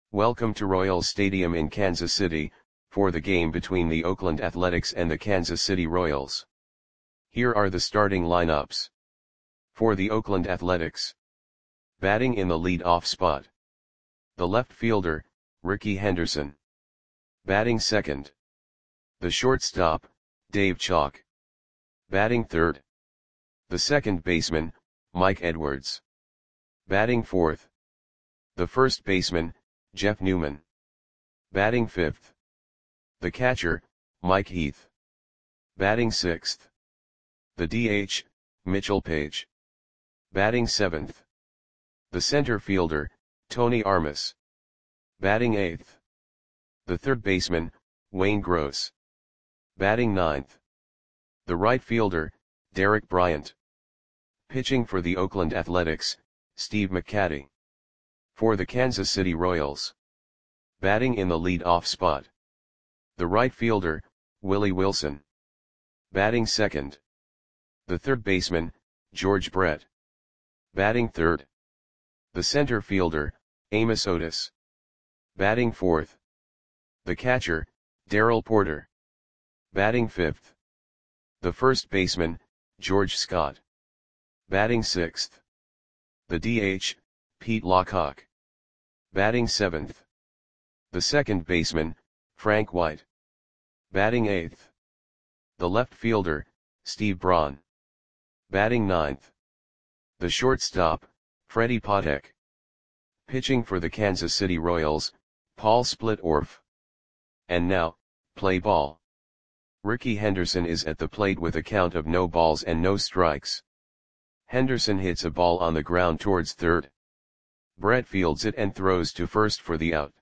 Welcome to Royals Stadium in Kansas City, for the game between the Oakland Athletics and the Kansas City Royals. Here are the starting lineups. For the Oakland Athletics. Batting in the lead-off spot. The left fielder, Rickey Henderson. Batting second. The shortstop, Dave Chalk. Batting third. The second baseman, Mike Edwards. Batting fourth. The first baseman, Jeff Newman. Batting fifth. The catcher, Mike Heath. Batting sixth. The DH, Mitchell Page. Batting seventh. The center fielder, Tony Armas. Batting eighth. The third baseman, Wayne Gross. Batting ninth. The right fielder, Derek Bryant. Pitching for the Oakland Athletics, Steve McCatty. For the Kansas City Royals. Batting in the lead-off spot. The right fielder, Willie Wilson. Batting second. The third baseman, George Brett. Batting third. The center fielder, Amos Otis. Batting fourth. The catcher, Darrell Porter. Batting fifth. The first baseman, George Scott. Batting sixth. The DH, Pete Lockhart. Batting seventh. The second baseman, Frank White. Batting eighth. The left fielder, Steve Braun. Batting ninth. The shortstop, Freddie Patek. Pitching for the Kansas City Royals, Paul Splitorf. And now, play ball. Rickey Henderson is at the plate with a count of no balls and no strikes. Henderson hits a ball on the ground towards third. Brett fields it and throws to first for the out.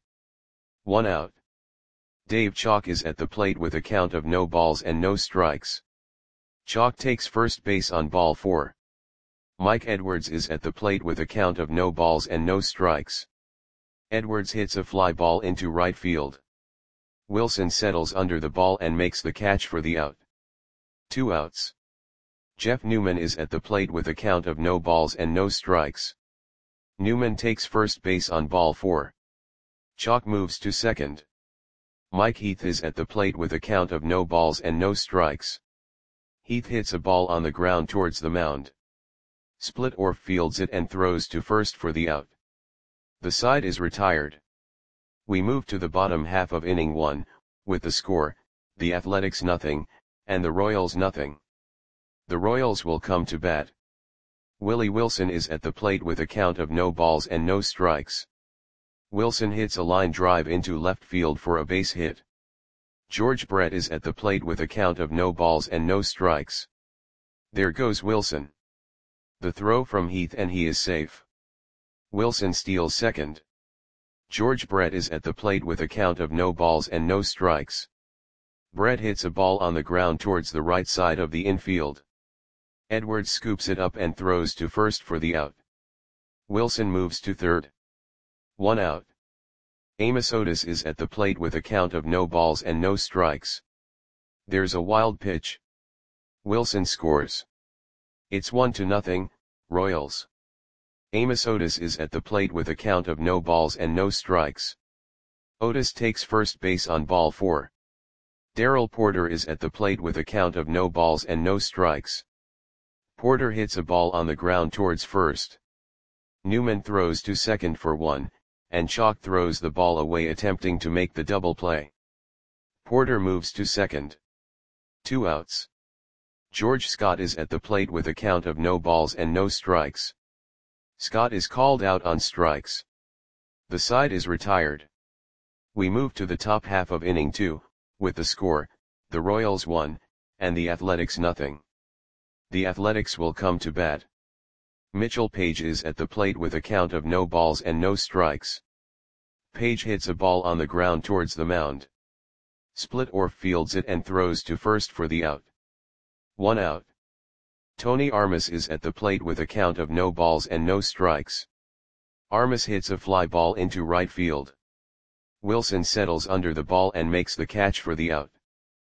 1 out. Dave Chalk is at the plate with a count of no balls and no strikes. Chalk takes first base on ball 4. Mike Edwards is at the plate with a count of no balls and no strikes. Edwards hits a fly ball into right field. Wilson settles under the ball and makes the catch for the out. 2 outs. Jeff Newman is at the plate with a count of no balls and no strikes. Newman takes first base on ball 4. Chalk moves to second. Mike Heath is at the plate with a count of no balls and no strikes. Heath hits a ball on the ground towards the mound. Splitorf fields it and throws to first for the out. The side is retired. We move to the bottom half of inning 1, with the score, the Athletics 0, and the Royals 0. The Royals will come to bat. Willie Wilson is at the plate with a count of no balls and no strikes. Wilson hits a line drive into left field for a base hit. George Brett is at the plate with a count of no balls and no strikes. There goes Wilson. The throw from Heath and he is safe. Wilson steals second. George Brett is at the plate with a count of no balls and no strikes. Brett hits a ball on the ground towards the right side of the infield. Edwards scoops it up and throws to first for the out. Wilson moves to third. 1 out. Amos Otis is at the plate with a count of no balls and no strikes. There's a wild pitch. Wilson scores. It's 1-0, Royals. Amos Otis is at the plate with a count of no balls and no strikes. Otis takes first base on ball 4. Darrell Porter is at the plate with a count of no balls and no strikes. Porter hits a ball on the ground towards first. Newman throws to second for 1, and Chalk throws the ball away attempting to make the double play. Porter moves to second. 2 outs. George Scott is at the plate with a count of no balls and no strikes. Scott is called out on strikes. The side is retired. We move to the top half of inning 2, with the score, the Royals 1, and the Athletics 0. The Athletics will come to bat. Mitchell Page is at the plate with a count of no balls and no strikes. Page hits a ball on the ground towards the mound. Splitorf fields it and throws to first for the out. 1 out. Tony Armas is at the plate with a count of no balls and no strikes. Armas hits a fly ball into right field. Wilson settles under the ball and makes the catch for the out.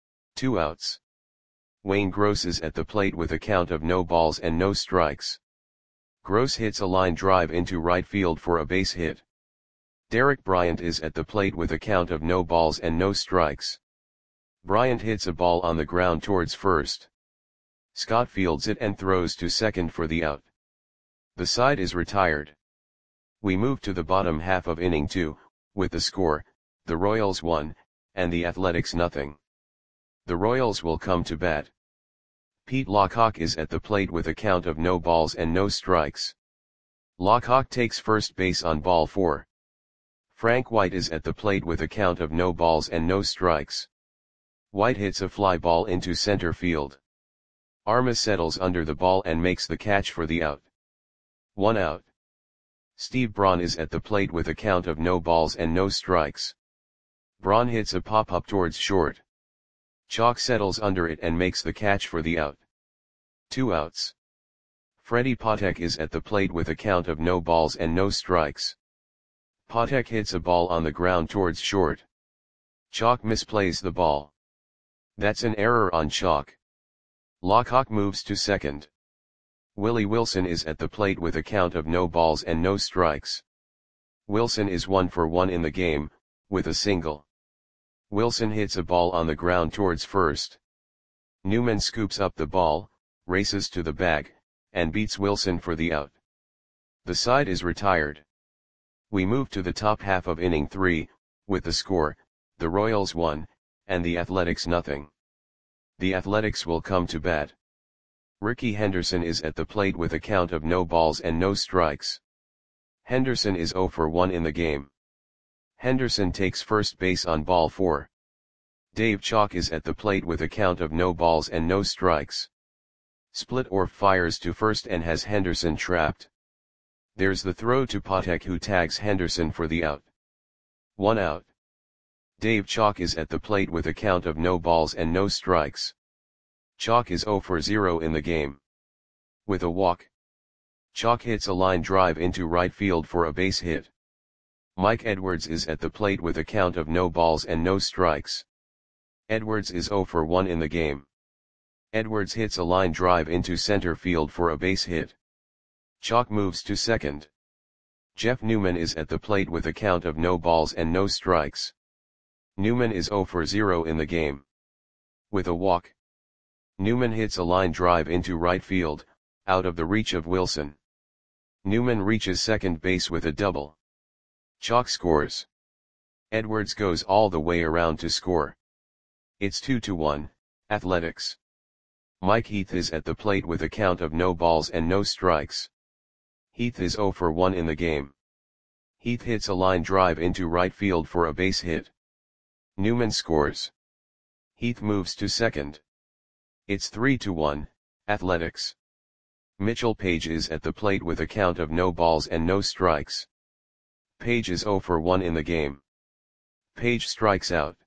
2 outs. Wayne Gross is at the plate with a count of no balls and no strikes. Gross hits a line drive into right field for a base hit. Derek Bryant is at the plate with a count of no balls and no strikes. Bryant hits a ball on the ground towards first. Scott fields it and throws to second for the out. The side is retired. We move to the bottom half of inning 2, with the score, the Royals 1, and the Athletics nothing. The Royals will come to bat. Pete Lockhawk is at the plate with a count of no balls and no strikes. Lockhawk takes first base on ball 4. Frank White is at the plate with a count of no balls and no strikes. White hits a fly ball into center field. Armas settles under the ball and makes the catch for the out. 1 out. Steve Braun is at the plate with a count of no balls and no strikes. Braun hits a pop-up towards short. Chalk settles under it and makes the catch for the out. 2 outs. Freddie Patek is at the plate with a count of no balls and no strikes. Patek hits a ball on the ground towards short. Chalk misplays the ball. That's an error on Chalk. Lockhawk moves to second. Willie Wilson is at the plate with a count of no balls and no strikes. Wilson is 1 for 1 in the game, with a single. Wilson hits a ball on the ground towards first. Newman scoops up the ball, races to the bag, and beats Wilson for the out. The side is retired. We move to the top half of inning 3, with the score, the Royals 1, and the Athletics nothing. The Athletics will come to bat. Rickey Henderson is at the plate with a count of no balls and no strikes. Henderson is 0 for 1 in the game. Henderson takes first base on ball 4. Dave Chalk is at the plate with a count of no balls and no strikes. Split Orf fires to first and has Henderson trapped. There's the throw to Patek, who tags Henderson for the out. 1 out. Dave Chalk is at the plate with a count of no balls and no strikes. Chalk is 0 for 0 in the game. With a walk. Chalk hits a line drive into right field for a base hit. Mike Edwards is at the plate with a count of no balls and no strikes. Edwards is 0 for 1 in the game. Edwards hits a line drive into center field for a base hit. Chalk moves to second. Jeff Newman is at the plate with a count of no balls and no strikes. Newman is 0 for 0 in the game. With a walk. Newman hits a line drive into right field, out of the reach of Wilson. Newman reaches second base with a double. Chalk scores. Edwards goes all the way around to score. It's 2-1, Athletics. Mike Heath is at the plate with a count of no balls and no strikes. Heath is 0 for 1 in the game. Heath hits a line drive into right field for a base hit. Newman scores. Heath moves to second. It's 3-1, Athletics. Mitchell Page is at the plate with a count of no balls and no strikes. Page is 0 for 1 in the game. Page strikes out.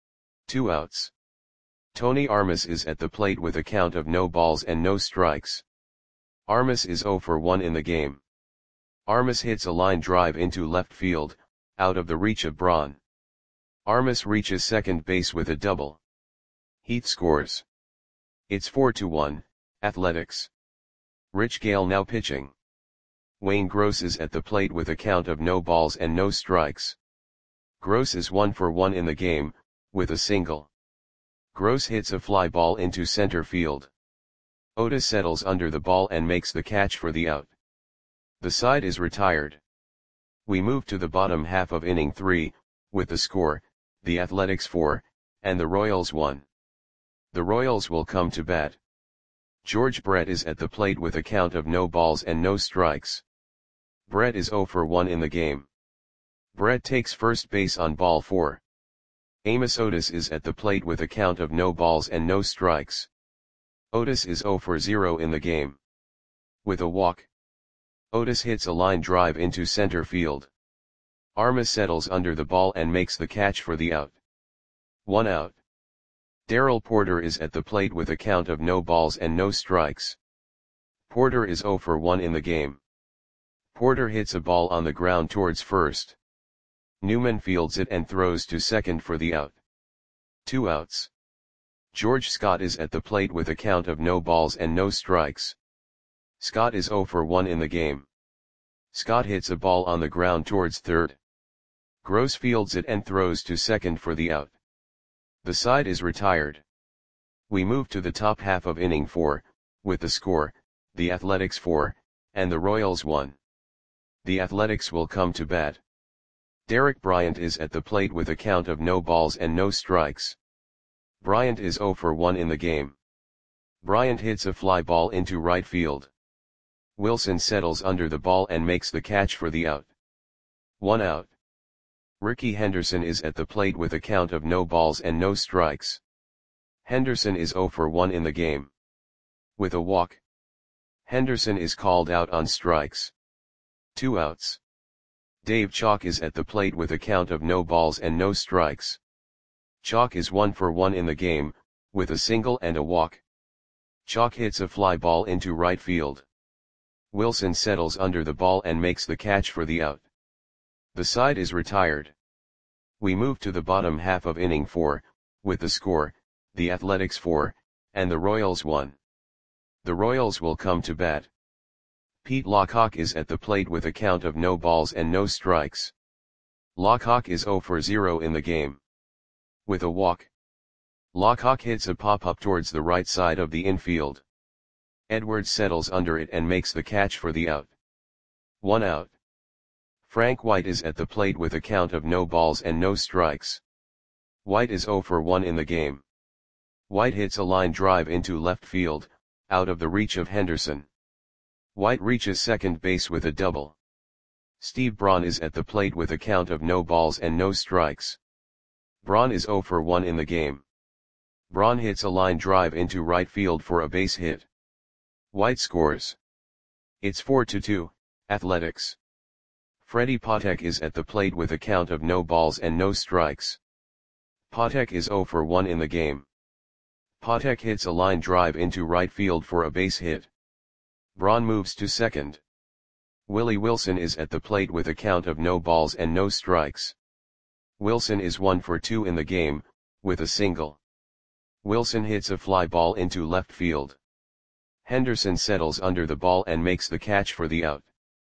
2 outs. Tony Armas is at the plate with a count of no balls and no strikes. Armas is 0 for 1 in the game. Armas hits a line drive into left field, out of the reach of Braun. Armas reaches second base with a double. Heath scores. It's 4-1, Athletics. Rich Gale now pitching. Wayne Gross is at the plate with a count of no balls and no strikes. Gross is 1 for 1 in the game, with a single. Gross hits a fly ball into center field. Otis settles under the ball and makes the catch for the out. The side is retired. We move to the bottom half of inning 3, with the score, the Athletics 4, and the Royals 1. The Royals will come to bat. George Brett is at the plate with a count of no balls and no strikes. Brett is 0 for 1 in the game. Brett takes first base on ball 4. Amos Otis is at the plate with a count of no balls and no strikes. Otis is 0 for 0 in the game. With a walk. Otis hits a line drive into center field. Armas settles under the ball and makes the catch for the out. 1 out. Darrell Porter is at the plate with a count of no balls and no strikes. Porter is 0 for 1 in the game. Porter hits a ball on the ground towards first. Newman fields it and throws to second for the out. 2 outs. George Scott is at the plate with a count of no balls and no strikes. Scott is 0 for 1 in the game. Scott hits a ball on the ground towards third. Gross fields it and throws to second for the out. The side is retired. We move to the top half of inning 4, with the score, the Athletics 4, and the Royals 1. The Athletics will come to bat. Derek Bryant is at the plate with a count of no balls and no strikes. Bryant is 0 for 1 in the game. Bryant hits a fly ball into right field. Wilson settles under the ball and makes the catch for the out. 1 out. Rickey Henderson is at the plate with a count of no balls and no strikes. Henderson is 0 for 1 in the game. With a walk, Henderson is called out on strikes. 2 outs. Dave Chalk is at the plate with a count of no balls and no strikes. Chalk is 1 for 1 in the game, with a single and a walk. Chalk hits a fly ball into right field. Wilson settles under the ball and makes the catch for the out. The side is retired. We move to the bottom half of inning 4, with the score, the Athletics 4, and the Royals 1. The Royals will come to bat. Pete Lockhawk is at the plate with a count of no balls and no strikes. Lockhawk is 0 for 0 in the game. With a walk, Lockhawk hits a pop-up towards the right side of the infield. Edwards settles under it and makes the catch for the out. 1 out. Frank White is at the plate with a count of no balls and no strikes. White is 0 for 1 in the game. White hits a line drive into left field, out of the reach of Henderson. White reaches second base with a double. Steve Braun is at the plate with a count of no balls and no strikes. Braun is 0 for 1 in the game. Braun hits a line drive into right field for a base hit. White scores. It's 4-2, Athletics. Freddie Patek is at the plate with a count of no balls and no strikes. Patek is 0 for 1 in the game. Patek hits a line drive into right field for a base hit. Braun moves to second. Willie Wilson is at the plate with a count of no balls and no strikes. Wilson is 1 for 2 in the game, with a single. Wilson hits a fly ball into left field. Henderson settles under the ball and makes the catch for the out.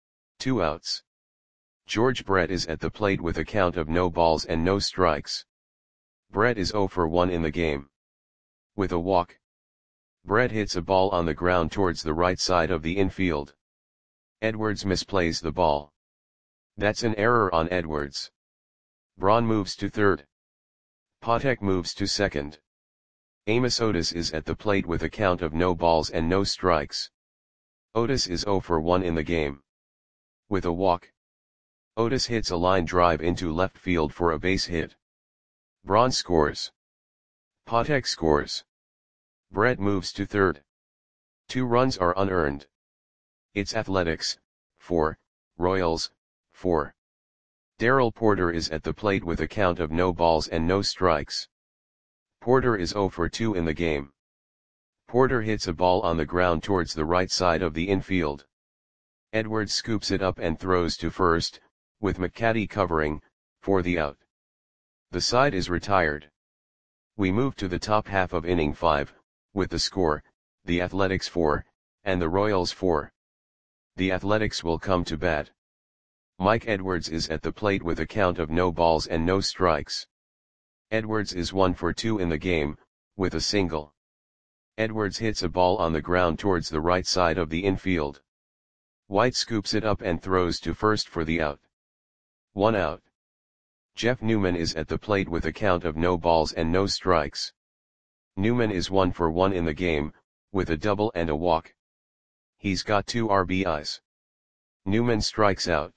2 outs. George Brett is at the plate with a count of no balls and no strikes. Brett is 0 for 1 in the game. With a walk, Brett hits a ball on the ground towards the right side of the infield. Edwards misplays the ball. That's an error on Edwards. Braun moves to third. Patek moves to second. Amos Otis is at the plate with a count of no balls and no strikes. Otis is 0 for 1 in the game. With a walk, Otis hits a line drive into left field for a base hit. Braun scores. Patek scores. Brett moves to third. 2 runs are unearned. It's Athletics, 4, Royals, 4. Darrell Porter is at the plate with a count of no balls and no strikes. Porter is 0 for 2 in the game. Porter hits a ball on the ground towards the right side of the infield. Edwards scoops it up and throws to first, with McCaddy covering, for the out. The side is retired. We move to the top half of inning 5, with the score, the Athletics 4, and the Royals 4. The Athletics will come to bat. Mike Edwards is at the plate with a count of no balls and no strikes. Edwards is 1 for 2 in the game, with a single. Edwards hits a ball on the ground towards the right side of the infield. White scoops it up and throws to first for the out. 1 out. Jeff Newman is at the plate with a count of no balls and no strikes. Newman is 1 for 1 in the game, with a double and a walk. He's got 2 RBIs. Newman strikes out.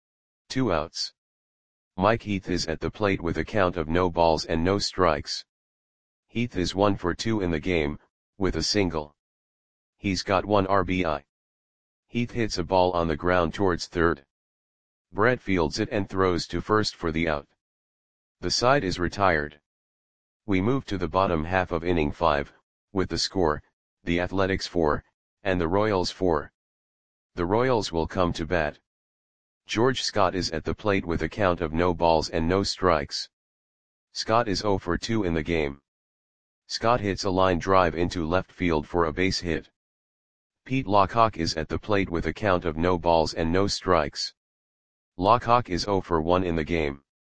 2 outs. Mike Heath is at the plate with a count of no balls and no strikes. Heath is 1 for 2 in the game, with a single. He's got 1 RBI. Heath hits a ball on the ground towards third. Brett fields it and throws to first for the out. The side is retired. We move to the bottom half of inning 5, with the score, the Athletics 4, and the Royals 4. The Royals will come to bat. George Scott is at the plate with a count of no balls and no strikes. Scott is 0 for 2 in the game. Scott hits a line drive into left field for a base hit. Pete Lockhawk is at the plate with a count of no balls and no strikes. Lockhawk is 0 for 1 in the game.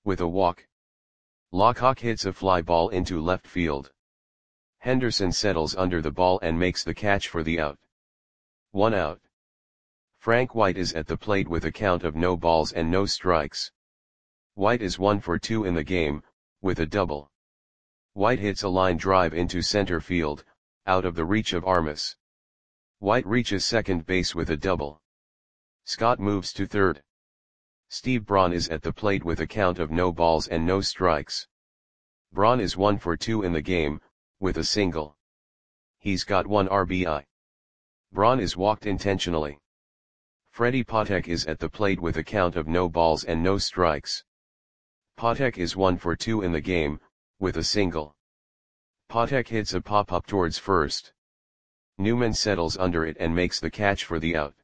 With a walk, Lockhawk hits a fly ball into left field. Henderson settles under the ball and makes the catch for the out. 1 out. Frank White is at the plate with a count of no balls and no strikes. White is 1 for 2 in the game, with a double. White hits a line drive into center field, out of the reach of Armas. White reaches second base with a double. Scott moves to third. Steve Braun is at the plate with a count of no balls and no strikes. Braun is 1 for 2 in the game, with a single. He's got 1 RBI. Braun is walked intentionally. Freddie Patek is at the plate with a count of no balls and no strikes. Patek is 1 for 2 in the game, with a single. Patek hits a pop-up towards first. Newman settles under it and makes the catch for the out.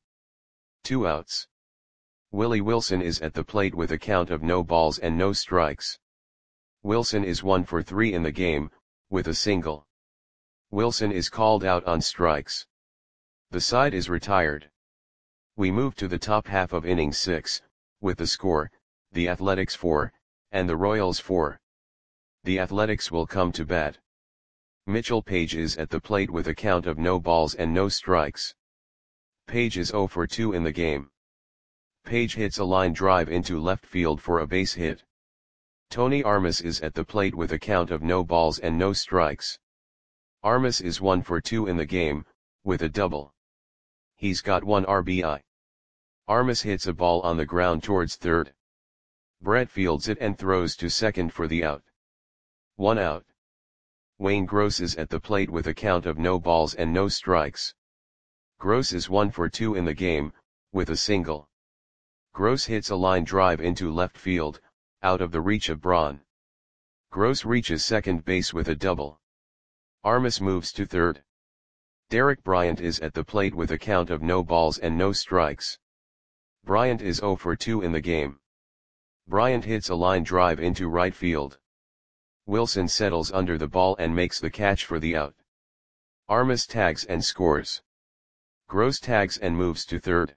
2 outs. Willie Wilson is at the plate with a count of no balls and no strikes. Wilson is 1 for 3 in the game, with a single. Wilson is called out on strikes. The side is retired. We move to the top half of inning 6, with the score, the Athletics 4, and the Royals 4. The Athletics will come to bat. Mitchell Page is at the plate with a count of no balls and no strikes. Page is 0 for 2 in the game. Page hits a line drive into left field for a base hit. Tony Armas is at the plate with a count of no balls and no strikes. Armas is 1 for 2 in the game, with a double. He's got 1 RBI. Armas hits a ball on the ground towards third. Brett fields it and throws to second for the out. 1 out. Wayne Gross is at the plate with a count of no balls and no strikes. Gross is 1 for 2 in the game, with a single. Gross hits a line drive into left field, out of the reach of Braun. Gross reaches second base with a double. Armas moves to third. Derek Bryant is at the plate with a count of no balls and no strikes. Bryant is 0 for 2 in the game. Bryant hits a line drive into right field. Wilson settles under the ball and makes the catch for the out. Armas tags and scores. Gross tags and moves to third.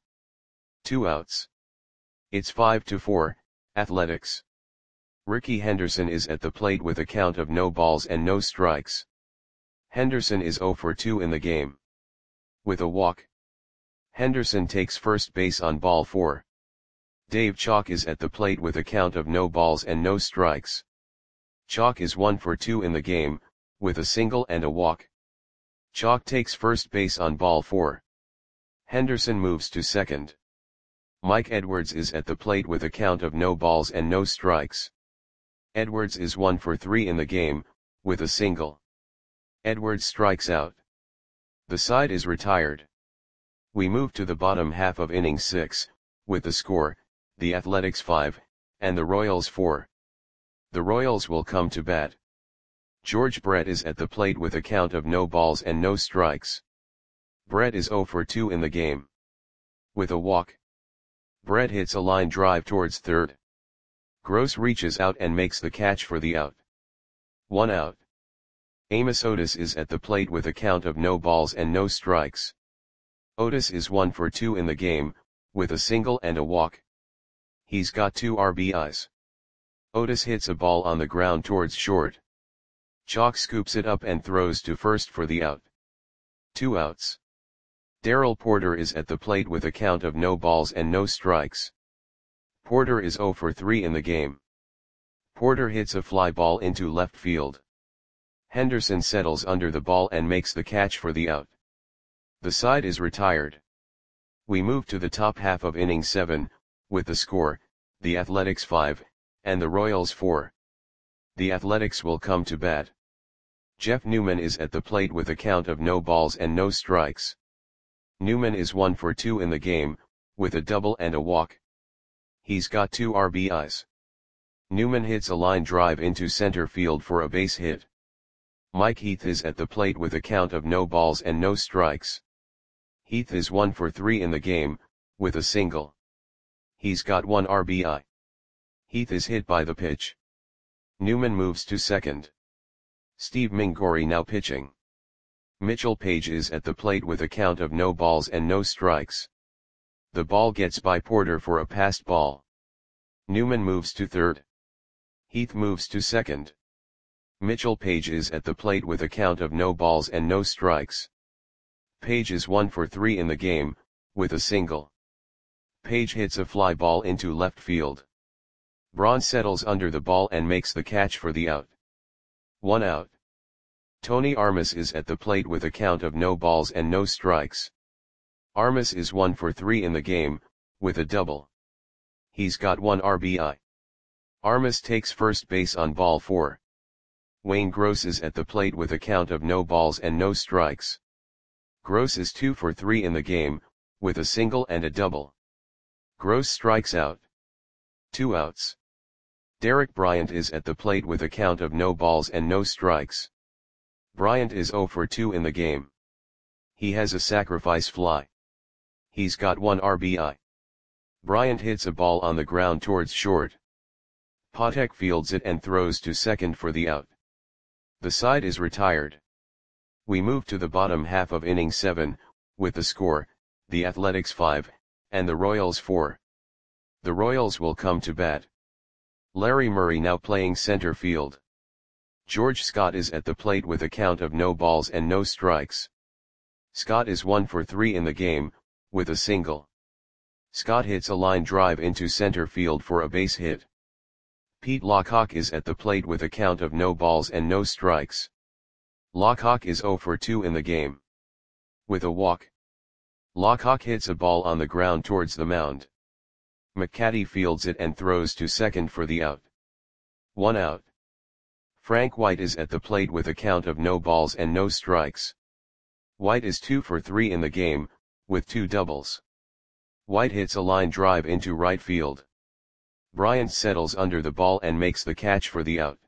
2 outs. It's 5-4, Athletics. Ricky Henderson is at the plate with a count of no balls and no strikes. Henderson is 0 for 2 in the game. With a walk, Henderson takes first base on ball 4. Dave Chalk is at the plate with a count of no balls and no strikes. Chalk is 1 for 2 in the game, with a single and a walk. Chalk takes first base on ball 4. Henderson moves to second. Mike Edwards is at the plate with a count of no balls and no strikes. Edwards is 1 for 3 in the game, with a single. Edwards strikes out. The side is retired. We move to the bottom half of inning 6, with the score, the Athletics 5, and the Royals 4. The Royals will come to bat. George Brett is at the plate with a count of no balls and no strikes. Brett is 0 for 2 in the game. With a walk, Brett hits a line drive towards third. Gross reaches out and makes the catch for the out. 1 out. Amos Otis is at the plate with a count of no balls and no strikes. Otis is 1 for 2 in the game, with a single and a walk. He's got 2 RBIs. Otis hits a ball on the ground towards short. Chalk scoops it up and throws to first for the out. 2 outs. Darrell Porter is at the plate with a count of no balls and no strikes. Porter is 0 for 3 in the game. Porter hits a fly ball into left field. Henderson settles under the ball and makes the catch for the out. The side is retired. We move to the top half of inning 7, with the score, the Athletics 5, and the Royals 4. The Athletics will come to bat. Jeff Newman is at the plate with a count of no balls and no strikes. Newman is 1 for 2 in the game, with a double and a walk. He's got 2 RBIs. Newman hits a line drive into center field for a base hit. Mike Heath is at the plate with a count of no balls and no strikes. Heath is 1 for 3 in the game, with a single. He's got 1 RBI. Heath is hit by the pitch. Newman moves to second. Steve Mingori now pitching. Mitchell Page is at the plate with a count of no balls and no strikes. The ball gets by Porter for a passed ball. Newman moves to third. Heath moves to second. Mitchell Page is at the plate with a count of no balls and no strikes. Page is 1 for 3 in the game, with a single. Page hits a fly ball into left field. Braun settles under the ball and makes the catch for the out. 1 out. Tony Armas is at the plate with a count of no balls and no strikes. Armas is 1 for 3 in the game, with a double. He's got 1 RBI. Armas takes first base on ball 4. Wayne Gross is at the plate with a count of no balls and no strikes. Gross is 2 for 3 in the game, with a single and a double. Gross strikes out. 2 outs. Derek Bryant is at the plate with a count of no balls and no strikes. Bryant is 0 for 2 in the game. He has a sacrifice fly. He's got 1 RBI. Bryant hits a ball on the ground towards short. Patek fields it and throws to second for the out. The side is retired. We move to the bottom half of inning 7, with the score, the Athletics 5, and the Royals 4. The Royals will come to bat. Larry Murray now playing center field. George Scott is at the plate with a count of no balls and no strikes. Scott is 1 for 3 in the game, with a single. Scott hits a line drive into center field for a base hit. Pete Lockhawk is at the plate with a count of no balls and no strikes. Lockhawk is 0 for 2 in the game. With a walk. Lockhawk hits a ball on the ground towards the mound. McCarty fields it and throws to second for the out. 1 out. Frank White is at the plate with a count of no balls and no strikes. White is 2 for 3 in the game, with 2 doubles. White hits a line drive into right field. Bryant settles under the ball and makes the catch for the out.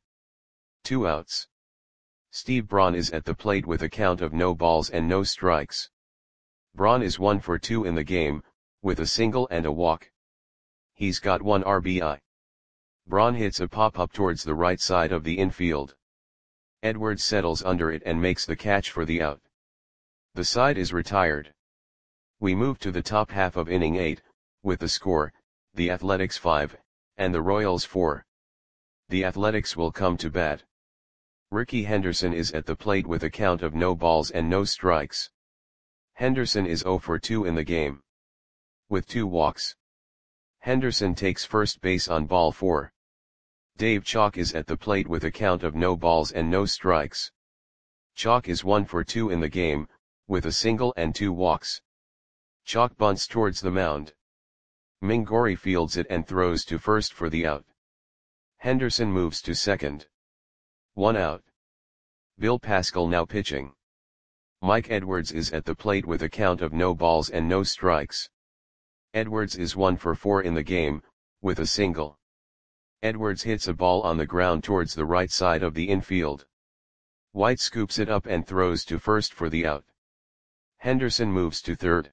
2 outs. Steve Braun is at the plate with a count of no balls and no strikes. Braun is 1 for 2 in the game, with a single and a walk. He's got 1 RBI. Braun hits a pop-up towards the right side of the infield. Edwards settles under it and makes the catch for the out. The side is retired. We move to the top half of inning 8, with the score, the Athletics 5, and the Royals 4. The Athletics will come to bat. Rickey Henderson is at the plate with a count of no balls and no strikes. Henderson is 0 for 2 in the game. With 2 walks. Henderson takes first base on ball 4. Dave Chalk is at the plate with a count of no balls and no strikes. Chalk is 1 for 2 in the game, with a single and 2 walks. Chalk bunts towards the mound. Mingori fields it and throws to first for the out. Henderson moves to second. 1 out. Bill Pascal now pitching. Mike Edwards is at the plate with a count of no balls and no strikes. Edwards is 1 for 4 in the game, with a single. Edwards hits a ball on the ground towards the right side of the infield. White scoops it up and throws to first for the out. Henderson moves to third.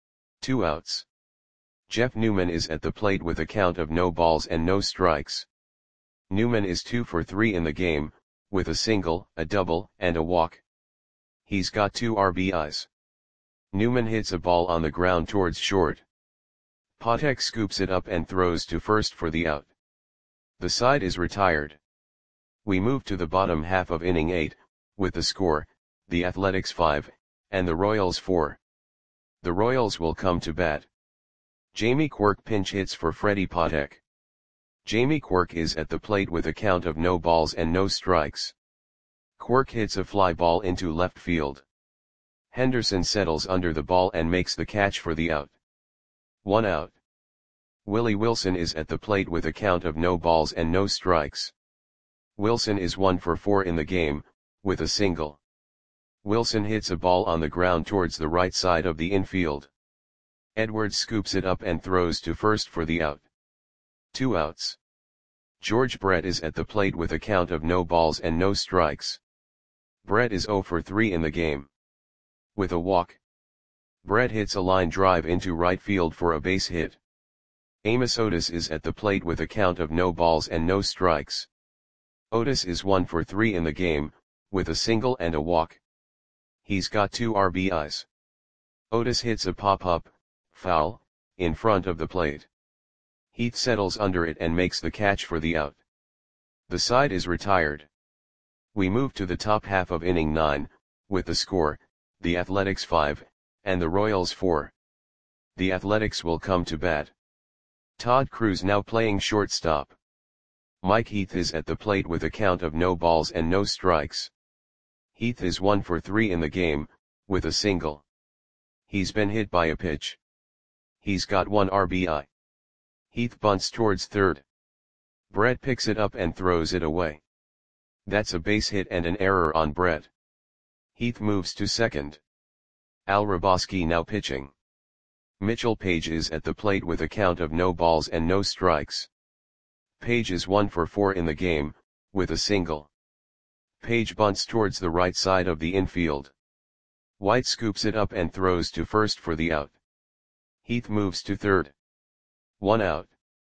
2 outs. Jeff Newman is at the plate with a count of no balls and no strikes. Newman is 2 for 3 in the game, with a single, a double, and a walk. He's got 2 RBIs. Newman hits a ball on the ground towards short. Patek scoops it up and throws to first for the out. The side is retired. We move to the bottom half of inning 8, with the score, the Athletics 5, and the Royals 4. The Royals will come to bat. Jamie Quirk pinch hits for Freddie Patek. Jamie Quirk is at the plate with a count of no balls and no strikes. Quirk hits a fly ball into left field. Henderson settles under the ball and makes the catch for the out. 1 out. Willie Wilson is at the plate with a count of no balls and no strikes. Wilson is 1 for 4 in the game, with a single. Wilson hits a ball on the ground towards the right side of the infield. Edwards scoops it up and throws to first for the out. 2 outs. George Brett is at the plate with a count of no balls and no strikes. Brett is 0 for 3 in the game. With a walk. Brett hits a line drive into right field for a base hit. Amos Otis is at the plate with a count of no balls and no strikes. Otis is 1 for 3 in the game, with a single and a walk. He's got 2 RBIs. Otis hits a pop-up, foul, in front of the plate. Heath settles under it and makes the catch for the out. The side is retired. We move to the top half of inning 9, with the score, the Athletics 5, and the Royals 4. The Athletics will come to bat. Todd Cruz now playing shortstop. Mike Heath is at the plate with a count of no balls and no strikes. Heath is 1 for 3 in the game, with a single. He's been hit by a pitch. He's got 1 RBI. Heath bunts towards third. Brett picks it up and throws it away. That's a base hit and an error on Brett. Heath moves to second. Al Raboski now pitching. Mitchell Page is at the plate with a count of no balls and no strikes. Page is 1 for 4 in the game, with a single. Page bunts towards the right side of the infield. White scoops it up and throws to first for the out. Heath moves to third. 1 out.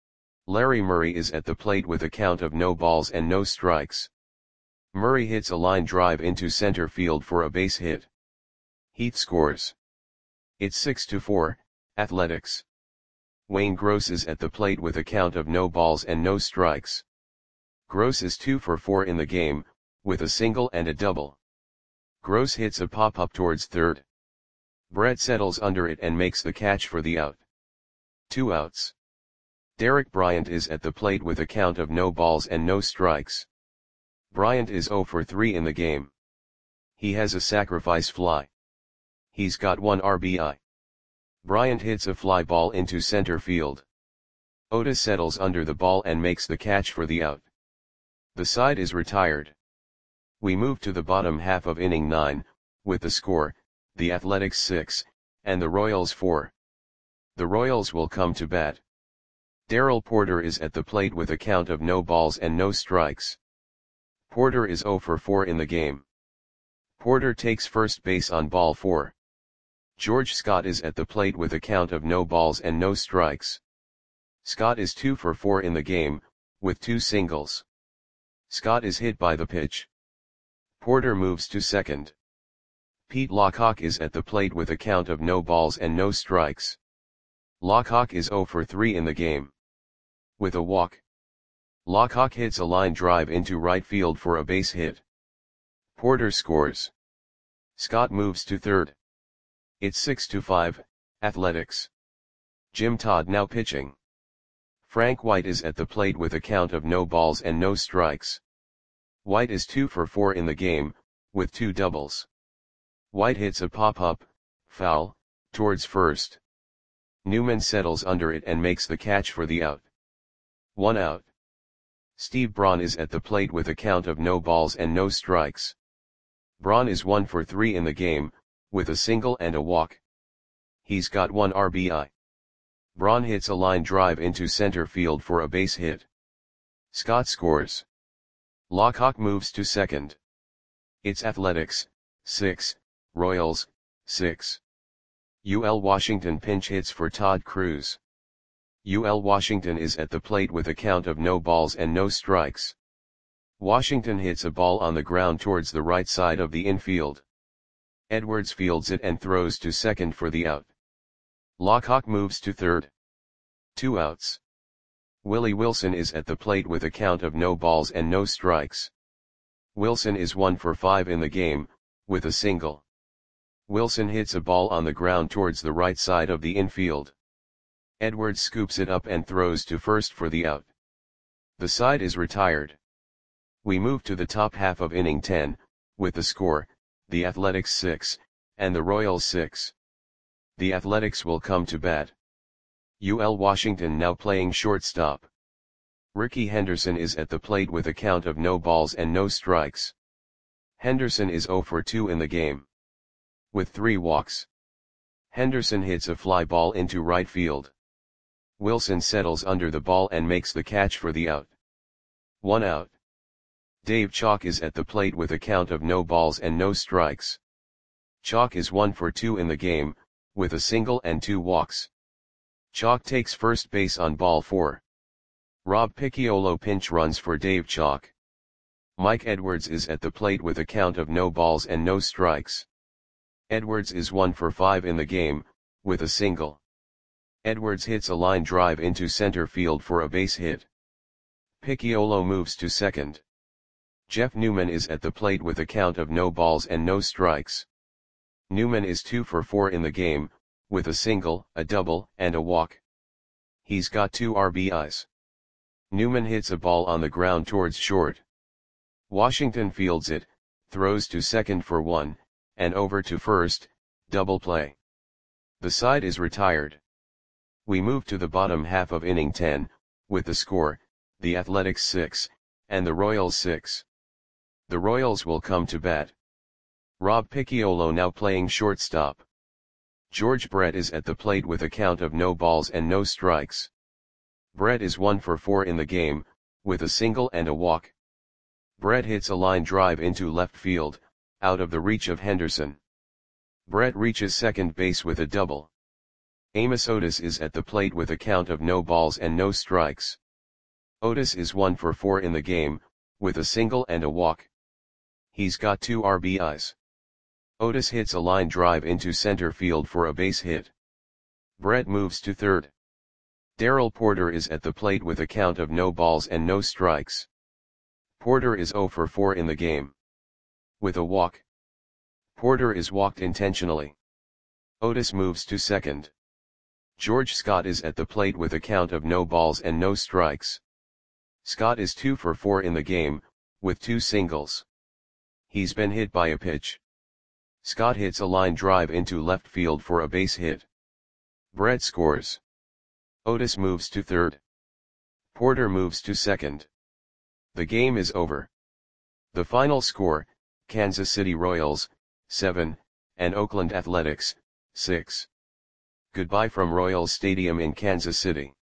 Larry Murray is at the plate with a count of no balls and no strikes. Murray hits a line drive into center field for a base hit. Heath scores. It's 6-4, Athletics. Wayne Gross is at the plate with a count of no balls and no strikes. Gross is 2 for 4 in the game, with a single and a double. Gross hits a pop-up towards third. Brett settles under it and makes the catch for the out. 2 outs. Derek Bryant is at the plate with a count of no balls and no strikes. Bryant is 0 for 3 in the game. He has a sacrifice fly. He's got 1 RBI. Bryant hits a fly ball into center field. Otis settles under the ball and makes the catch for the out. The side is retired. We move to the bottom half of inning 9, with the score, the Athletics 6, and the Royals 4. The Royals will come to bat. Darrell Porter is at the plate with a count of no balls and no strikes. Porter is 0 for 4 in the game. Porter takes first base on ball 4. George Scott is at the plate with a count of no balls and no strikes. Scott is 2 for 4 in the game, with 2 singles. Scott is hit by the pitch. Porter moves to second. Pete Lockhawk is at the plate with a count of no balls and no strikes. Lockhawk is 0 for 3 in the game. With a walk. Lockhawk hits a line drive into right field for a base hit. Porter scores. Scott moves to third. It's 6-5, Athletics. Jim Todd now pitching. Frank White is at the plate with a count of no balls and no strikes. White is 2 for 4 in the game, with 2 doubles. White hits a pop-up, foul, towards first. Newman settles under it and makes the catch for the out. 1 out. Steve Braun is at the plate with a count of no balls and no strikes. Braun is 1 for 3 in the game, with a single and a walk. He's got 1 RBI. Braun hits a line drive into center field for a base hit. Scott scores. Lockhawk moves to second. It's Athletics, 6, Royals, 6. UL Washington pinch hits for Todd Cruz. UL Washington is at the plate with a count of no balls and no strikes. Washington hits a ball on the ground towards the right side of the infield. Edwards fields it and throws to second for the out. Lockhawk moves to third. 2 outs. Willie Wilson is at the plate with a count of no balls and no strikes. Wilson is 1 for 5 in the game, with a single. Wilson hits a ball on the ground towards the right side of the infield. Edwards scoops it up and throws to first for the out. The side is retired. We move to the top half of inning 10, with the score, the Athletics 6, and the Royals 6. The Athletics will come to bat. UL Washington now playing shortstop. Ricky Henderson is at the plate with a count of no balls and no strikes. Henderson is 0 for 2 in the game. With 3 walks. Henderson hits a fly ball into right field. Wilson settles under the ball and makes the catch for the out. 1 out. Dave Chalk is at the plate with a count of no balls and no strikes. Chalk is 1 for 2 in the game, with a single and 2 walks. Chalk takes first base on ball 4. Rob Picciolo pinch runs for Dave Chalk. Mike Edwards is at the plate with a count of no balls and no strikes. Edwards is 1 for 5 in the game, with a single. Edwards hits a line drive into center field for a base hit. Picciolo moves to second. Jeff Newman is at the plate with a count of no balls and no strikes. Newman is 2 for 4 in the game, with a single, a double, and a walk. He's got 2 RBIs. Newman hits a ball on the ground towards short. Washington fields it, throws to second for 1, and over to first, double play. The side is retired. We move to the bottom half of inning 10, with the score, the Athletics 6, and the Royals 6. The Royals will come to bat. Rob Picciolo now playing shortstop. George Brett is at the plate with a count of no balls and no strikes. Brett is 1 for 4 in the game, with a single and a walk. Brett hits a line drive into left field, out of the reach of Henderson. Brett reaches second base with a double. Amos Otis is at the plate with a count of no balls and no strikes. Otis is 1 for 4 in the game, with a single and a walk. He's got 2 RBIs. Otis hits a line drive into center field for a base hit. Brett moves to third. Darrell Porter is at the plate with a count of no balls and no strikes. Porter is 0 for 4 in the game. With a walk. Porter is walked intentionally. Otis moves to second. George Scott is at the plate with a count of no balls and no strikes. Scott is 2 for 4 in the game, with 2 singles. He's been hit by a pitch. Scott hits a line drive into left field for a base hit. Brett scores. Otis moves to third. Porter moves to second. The game is over. The final score, Kansas City Royals, 7, and Oakland Athletics, 6. Goodbye from Royals Stadium in Kansas City.